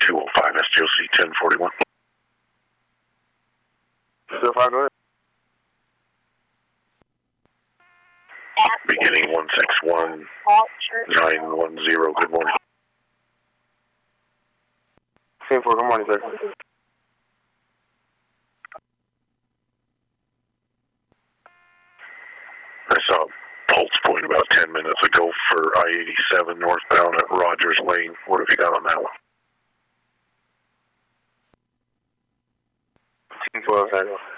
205 SGLC 1041. 205, go ahead. Beginning 161 910. Good morning. 10-4, good morning, sir. I saw a pulse point about 10 minutes ago for I-87 northbound at Rogers Lane. What have you got on that one? 10-12, sir.